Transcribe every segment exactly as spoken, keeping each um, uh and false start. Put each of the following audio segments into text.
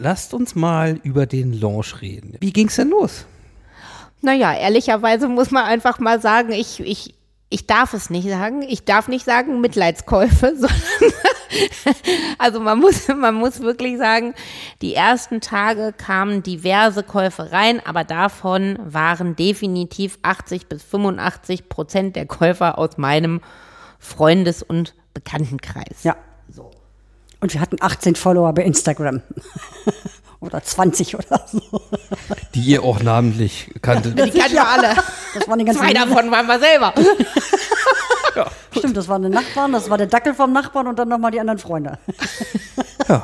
lasst uns mal über den Launch reden. Wie ging's denn los? Naja, ehrlicherweise muss man einfach mal sagen, ich, ich, ich darf es nicht sagen. Ich darf nicht sagen Mitleidskäufe, sondern also man muss, man muss wirklich sagen, die ersten Tage kamen diverse Käufe rein, aber davon waren definitiv achtzig bis fünfundachtzig Prozent der Käufer aus meinem Freundes- und Bekanntenkreis. Ja. So. Und wir hatten achtzehn Follower bei Instagram. Oder zwanzig oder so. Die ihr auch namentlich kanntet. Die kannten wir alle. Das waren die ganzen Zwei davon waren wir selber. Ja. Stimmt, das waren die Nachbarn, das war der Dackel vom Nachbarn und dann nochmal die anderen Freunde. Ja.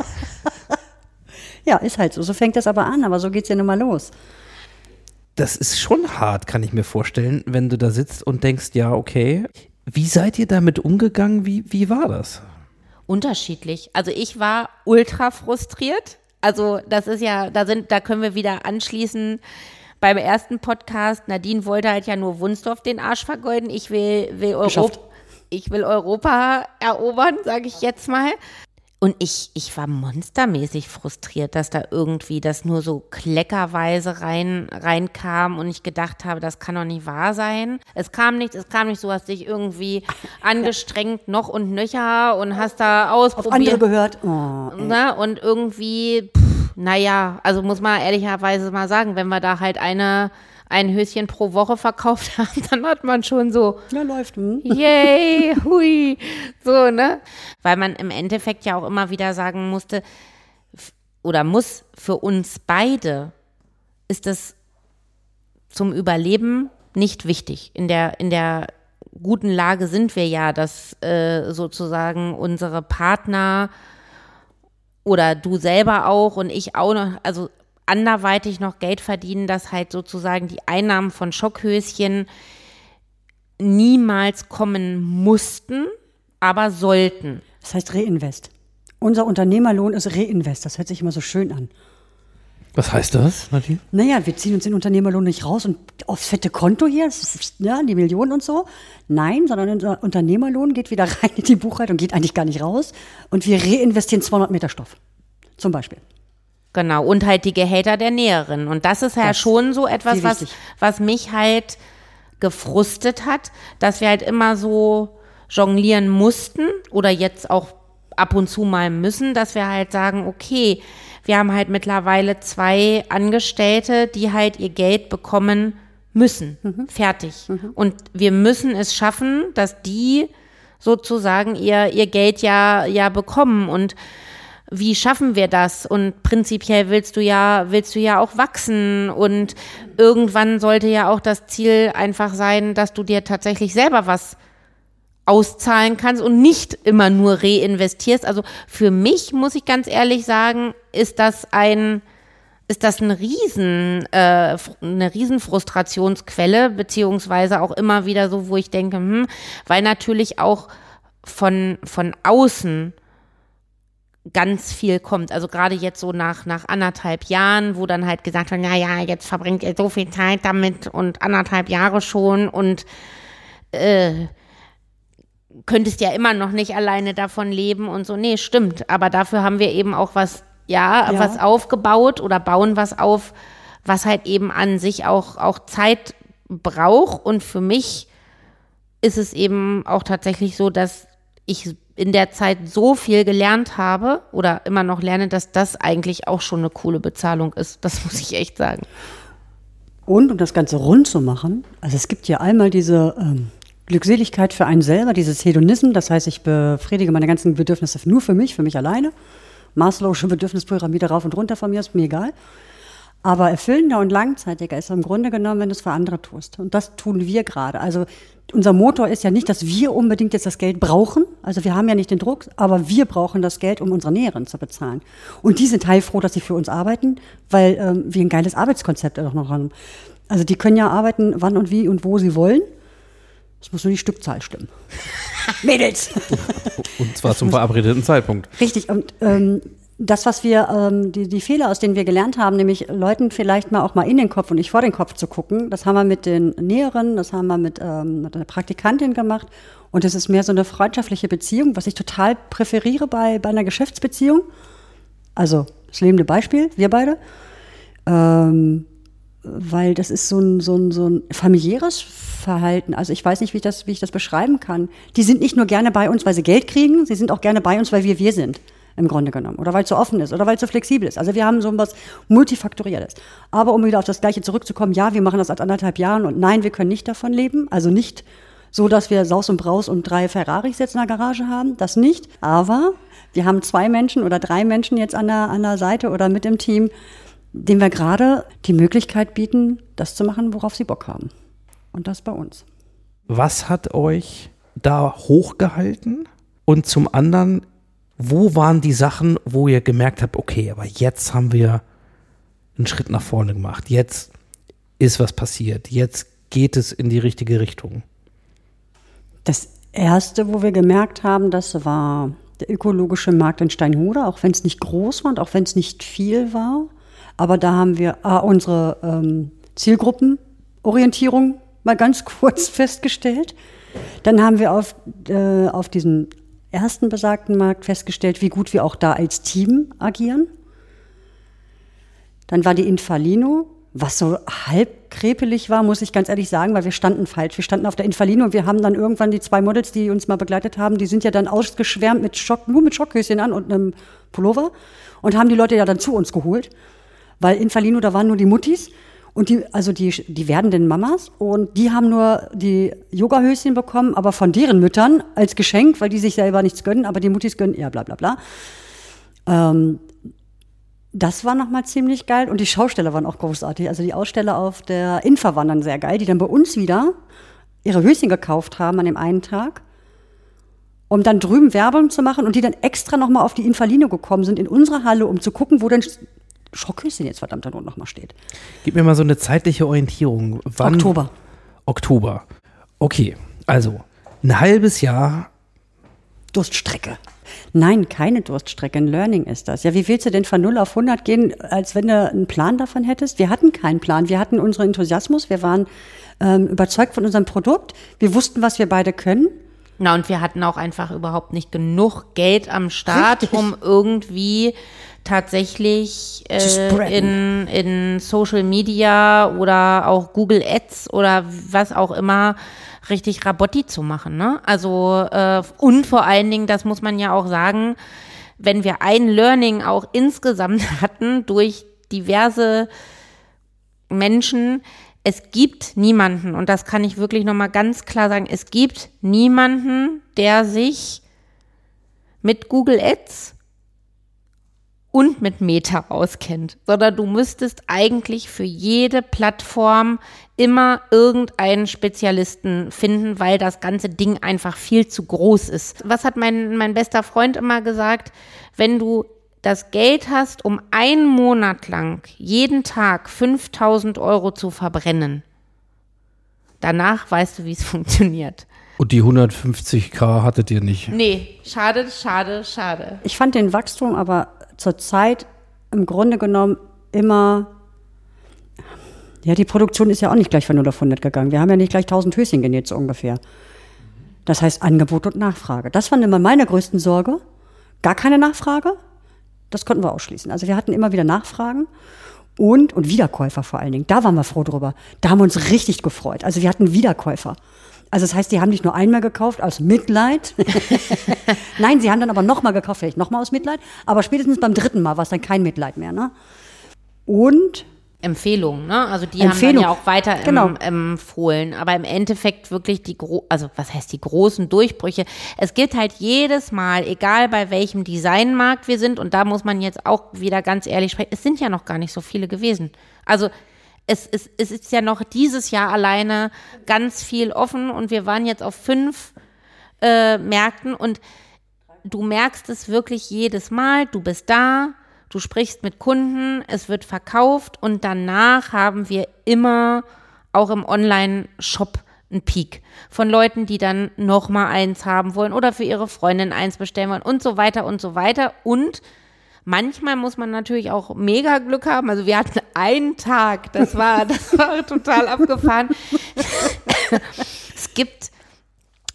Ja, ist halt so. So fängt das aber an, aber so geht's ja nun mal los. Das ist schon hart, kann ich mir vorstellen, wenn du da sitzt und denkst, ja, okay. Wie seid ihr damit umgegangen? Wie, wie war das? Unterschiedlich. Also ich war ultra frustriert. Also das ist ja, da sind, da können wir wieder anschließen beim ersten Podcast. Nadine wollte halt ja nur Wunsdorf den Arsch vergeuden. Ich will, will Europa, ich will Europa erobern, sage ich jetzt mal. Und ich, ich war monstermäßig frustriert, dass da irgendwie das nur so kleckerweise rein, reinkam und ich gedacht habe, das kann doch nicht wahr sein. Es kam nichts, es kam nicht, so hast dich irgendwie angestrengt, ja. noch und nöcher und hast da ausprobiert. Auf andere gehört. Oh, ne? Und irgendwie, pff, naja, also muss man ehrlicherweise mal sagen, wenn wir da halt eine ein Höschen pro Woche verkauft haben, dann hat man schon so, ja, läuft, hm. yay, hui, so, ne? Weil man im Endeffekt ja auch immer wieder sagen musste, oder muss, für uns beide ist das zum Überleben nicht wichtig. In der, in der guten Lage sind wir ja, dass äh, sozusagen unsere Partner oder du selber auch und ich auch noch, also anderweitig noch Geld verdienen, dass halt sozusagen die Einnahmen von Schockhöschen niemals kommen mussten, aber sollten. Das heißt Reinvest. Unser Unternehmerlohn ist Reinvest. Das hört sich immer so schön an. Was heißt das, Nadine? Naja, wir ziehen uns den Unternehmerlohn nicht raus und aufs fette Konto hier, das ist, ja, die Millionen und so. Nein, sondern unser Unternehmerlohn geht wieder rein in die Buchhaltung, geht eigentlich gar nicht raus. Und wir reinvestieren zweihundert Meter Stoff, zum Beispiel. Genau, und halt die Gehälter der Näherinnen. Und das ist ja das schon so etwas, was, was mich halt gefrustet hat, dass wir halt immer so jonglieren mussten oder jetzt auch ab und zu mal müssen, dass wir halt sagen, okay, wir haben halt mittlerweile zwei Angestellte, die halt ihr Geld bekommen müssen. Mhm. Fertig. Mhm. Und wir müssen es schaffen, dass die sozusagen ihr, ihr Geld ja, ja bekommen. Und wie schaffen wir das? Und prinzipiell willst du ja, willst du ja auch wachsen und irgendwann sollte ja auch das Ziel einfach sein, dass du dir tatsächlich selber was auszahlen kannst und nicht immer nur reinvestierst. Also für mich, muss ich ganz ehrlich sagen, ist das ein, ist das ein Riesen, äh, eine Riesenfrustrationsquelle, beziehungsweise auch immer wieder so, wo ich denke, hm, weil natürlich auch von, von außen ganz viel kommt. Also gerade jetzt so nach, nach anderthalb Jahren, wo dann halt gesagt wird, naja, jetzt verbringt ihr so viel Zeit damit und anderthalb Jahre schon und äh, könntest ja immer noch nicht alleine davon leben und so. Nee, stimmt. Aber dafür haben wir eben auch was, ja, ja. was aufgebaut oder bauen was auf, was halt eben an sich auch, auch Zeit braucht. Und für mich ist es eben auch tatsächlich so, dass ich in der Zeit so viel gelernt habe oder immer noch lerne, dass das eigentlich auch schon eine coole Bezahlung ist. Das muss ich echt sagen. Und um das Ganze rund zu machen, also es gibt ja einmal diese ähm, Glückseligkeit für einen selber, dieses Hedonism, das heißt, ich befriedige meine ganzen Bedürfnisse nur für mich, für mich alleine. Maslow'sche Bedürfnispyramide rauf und runter von mir, ist mir egal. Aber erfüllender und langzeitiger ist im Grunde genommen, wenn du es für andere tust. Und das tun wir gerade. Also unser Motor ist ja nicht, dass wir unbedingt jetzt das Geld brauchen. Also wir haben ja nicht den Druck, aber wir brauchen das Geld, um unsere Näherinnen zu bezahlen. Und die sind heilfroh, dass sie für uns arbeiten, weil ähm, wir ein geiles Arbeitskonzept auch noch haben. Also die können ja arbeiten, wann und wie und wo sie wollen. Es muss nur die Stückzahl stimmen. Mädels! Und zwar zum verabredeten Zeitpunkt. Richtig. Und ähm, das, was wir, ähm, die, die Fehler, aus denen wir gelernt haben, nämlich Leuten vielleicht mal auch mal in den Kopf und nicht vor den Kopf zu gucken, das haben wir mit den Näherinnen, das haben wir mit, ähm, mit einer Praktikantin gemacht. Und das ist mehr so eine freundschaftliche Beziehung, was ich total präferiere bei, bei einer Geschäftsbeziehung. Also das lebende Beispiel, wir beide. Ähm, weil das ist so ein, so ein, so ein familiäres Verhalten. Also ich weiß nicht, wie ich das, wie ich das beschreiben kann. Die sind nicht nur gerne bei uns, weil sie Geld kriegen, sie sind auch gerne bei uns, weil wir wir sind, im Grunde genommen. Oder weil es so offen ist oder weil es so flexibel ist. Also wir haben so was Multifaktorielles. Aber um wieder auf das Gleiche zurückzukommen, ja, wir machen das seit anderthalb Jahren und nein, wir können nicht davon leben. Also nicht so, dass wir Saus und Braus und drei Ferraris jetzt in der Garage haben, das nicht. Aber wir haben zwei Menschen oder drei Menschen jetzt an der, an der Seite oder mit im Team, denen wir gerade die Möglichkeit bieten, das zu machen, worauf sie Bock haben. Und das bei uns. Was hat euch da hochgehalten? Und zum anderen, wo waren die Sachen, wo ihr gemerkt habt, okay, aber jetzt haben wir einen Schritt nach vorne gemacht. Jetzt ist was passiert. Jetzt geht es in die richtige Richtung. Das Erste, wo wir gemerkt haben, das war der ökologische Markt in Steinhude, auch wenn es nicht groß war und auch wenn es nicht viel war. Aber da haben wir ah, unsere ähm, Zielgruppenorientierung mal ganz kurz festgestellt. Dann haben wir auf, äh, auf diesem ersten besagten Markt festgestellt, wie gut wir auch da als Team agieren. Dann war die Infalino, was so halb krepelig war, muss ich ganz ehrlich sagen, weil wir standen falsch. Wir standen auf der Infalino und wir haben dann irgendwann die zwei Models, die uns mal begleitet haben, die sind ja dann ausgeschwärmt mit Schock, nur mit Schockhöschen an und einem Pullover und haben die Leute ja dann zu uns geholt. Weil in Falino, da waren nur die Muttis und die, also die, die werdenden Mamas und die haben nur die Yogahöschen bekommen, aber von deren Müttern als Geschenk, weil die sich selber nichts gönnen, aber die Muttis gönnen eher bla bla bla. Ähm, das war nochmal ziemlich geil und die Schausteller waren auch großartig. Also die Aussteller auf der Infa waren dann sehr geil, die dann bei uns wieder ihre Höschen gekauft haben an dem einen Tag, um dann drüben Werbung zu machen und die dann extra nochmal auf die Infalino gekommen sind in unsere Halle, um zu gucken, wo denn Schockhöschen jetzt verdammt da nochmal steht. Gib mir mal so eine zeitliche Orientierung. Wann? Oktober. Oktober. Okay, also ein halbes Jahr. Durststrecke. Nein, keine Durststrecke, ein Learning ist das. Ja, wie willst du denn von null auf hundert gehen, als wenn du einen Plan davon hättest? Wir hatten keinen Plan, wir hatten unseren Enthusiasmus, wir waren ähm, überzeugt von unserem Produkt, wir wussten, was wir beide können. Na, und wir hatten auch einfach überhaupt nicht genug Geld am Start, Richtig. um irgendwie tatsächlich äh, in, in Social Media oder auch Google Ads oder was auch immer richtig Rabotti zu machen, ne? Also äh, und vor allen Dingen, das muss man ja auch sagen, wenn wir ein Learning auch insgesamt hatten durch diverse Menschen, es gibt niemanden, und das kann ich wirklich nochmal ganz klar sagen, es gibt niemanden, der sich mit Google Ads und mit Meta auskennt, sondern du müsstest eigentlich für jede Plattform immer irgendeinen Spezialisten finden, weil das ganze Ding einfach viel zu groß ist. Was hat mein, mein bester Freund immer gesagt? Wenn du das Geld hast, um einen Monat lang jeden Tag fünftausend Euro zu verbrennen, danach weißt du, wie es funktioniert. Und die hundertfünfzig K hattet ihr nicht? Nee, schade, schade, schade. Ich fand den Wachstum aber zurzeit im Grunde genommen immer, ja, die Produktion ist ja auch nicht gleich von null auf hundert gegangen. Wir haben ja nicht gleich tausend Höschen genäht, so ungefähr. Das heißt Angebot und Nachfrage. Das war immer meine größten Sorge. Gar keine Nachfrage. Das konnten wir ausschließen. Also wir hatten immer wieder Nachfragen und, und Wiederkäufer vor allen Dingen. Da waren wir froh drüber. Da haben wir uns richtig gefreut. Also wir hatten Wiederkäufer. Also das heißt, die haben nicht nur einmal gekauft aus Mitleid. Nein, sie haben dann aber nochmal gekauft, vielleicht nochmal aus Mitleid. Aber spätestens beim dritten Mal war es dann kein Mitleid mehr. Ne? Und Empfehlungen, ne? Also die Empfehlung. haben dann ja auch weiter genau. empfohlen. Aber im Endeffekt wirklich die, gro- also was heißt die großen Durchbrüche? Es gibt halt jedes Mal, egal bei welchem Designmarkt wir sind, und da muss man jetzt auch wieder ganz ehrlich sprechen, es sind ja noch gar nicht so viele gewesen. Also es, es, es ist ja noch dieses Jahr alleine ganz viel offen und wir waren jetzt auf fünf äh, Märkten und du merkst es wirklich jedes Mal, du bist da, du sprichst mit Kunden, es wird verkauft und danach haben wir immer auch im Online-Shop einen Peak von Leuten, die dann noch mal eins haben wollen oder für ihre Freundin eins bestellen wollen und so weiter und so weiter. Und manchmal muss man natürlich auch mega Glück haben. Also wir hatten einen Tag, das war, das war total abgefahren. Es gibt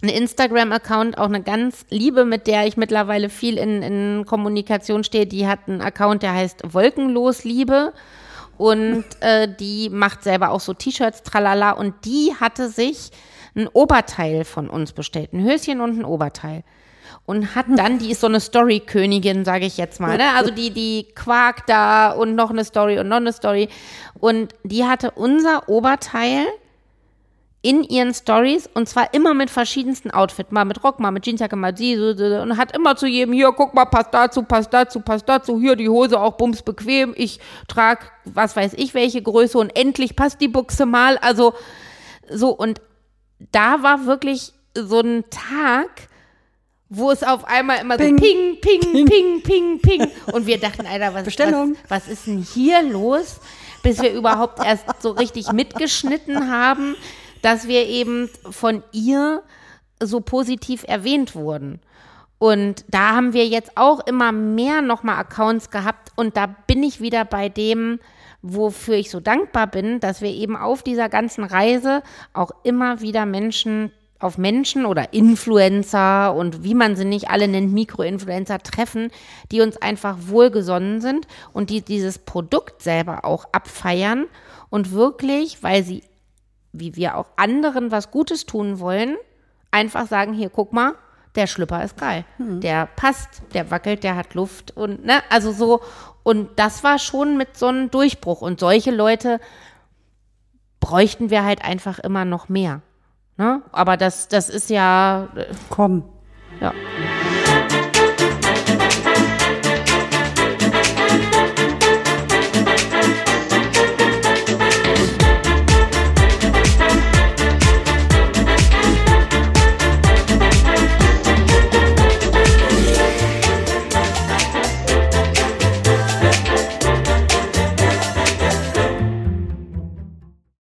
ein Instagram-Account, auch eine ganz liebe, mit der ich mittlerweile viel in, in Kommunikation stehe, die hat einen Account, der heißt Wolkenlos Liebe und äh, die macht selber auch so T-Shirts, tralala, und die hatte sich ein Oberteil von uns bestellt, ein Höschen und ein Oberteil. Und hat dann, die ist so eine Story-Königin, sage ich jetzt mal, ne? Also die, die quakt da und noch eine Story und noch eine Story. Und die hatte unser Oberteil in ihren Stories und zwar immer mit verschiedensten Outfits, mal mit Rock, mal mit Jeansjacke, mal die, und hat immer zu jedem, hier, guck mal, passt dazu, passt dazu, passt dazu, hier die Hose auch bums bequem, ich trage, was weiß ich, welche Größe und endlich passt die Buchse mal, also so, und da war wirklich so ein Tag, wo es auf einmal immer ping, so ping, ping, ping, ping, ping, ping. Und wir dachten, Alter, was, was, was ist denn hier los? Bis wir überhaupt erst so richtig mitgeschnitten haben, dass wir eben von ihr so positiv erwähnt wurden. Und da haben wir jetzt auch immer mehr nochmal Accounts gehabt. Und da bin ich wieder bei dem, wofür ich so dankbar bin, dass wir eben auf dieser ganzen Reise auch immer wieder Menschen auf Menschen oder Influencer und wie man sie nicht alle nennt, Mikroinfluencer treffen, die uns einfach wohlgesonnen sind und die dieses Produkt selber auch abfeiern und wirklich, weil sie, wie wir auch anderen was Gutes tun wollen, einfach sagen, hier, guck mal, der Schlüpper ist geil, hm. der passt, der wackelt, der hat Luft und, ne, also so, und das war schon mit so einem Durchbruch und solche Leute bräuchten wir halt einfach immer noch mehr. Ne? Aber das, das ist ja. Komm. Ja.